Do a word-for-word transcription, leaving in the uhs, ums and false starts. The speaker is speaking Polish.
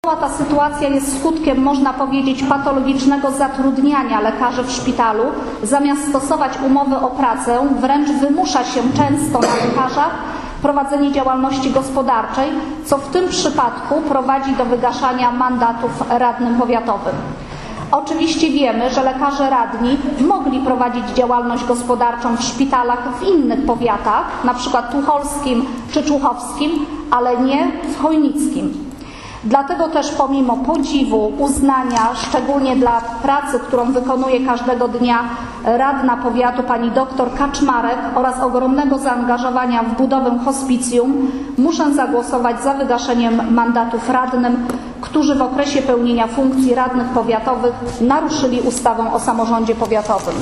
Cała ta sytuacja jest skutkiem, można powiedzieć, patologicznego zatrudniania lekarzy w szpitalu. Zamiast stosować umowy o pracę, wręcz wymusza się często na lekarzach prowadzenie działalności gospodarczej, co w tym przypadku prowadzi do wygaszania mandatów radnym powiatowym. Oczywiście wiemy, że lekarze radni mogli prowadzić działalność gospodarczą w szpitalach w innych powiatach, na przykład tucholskim czy człuchowskim, ale nie w chojnickim. Dlatego też pomimo podziwu, uznania, szczególnie dla pracy, którą wykonuje każdego dnia radna powiatu pani doktor Kaczmarek oraz ogromnego zaangażowania w budowę hospicjum, muszę zagłosować za wygaszeniem mandatów radnym, którzy w okresie pełnienia funkcji radnych powiatowych naruszyli ustawę o samorządzie powiatowym.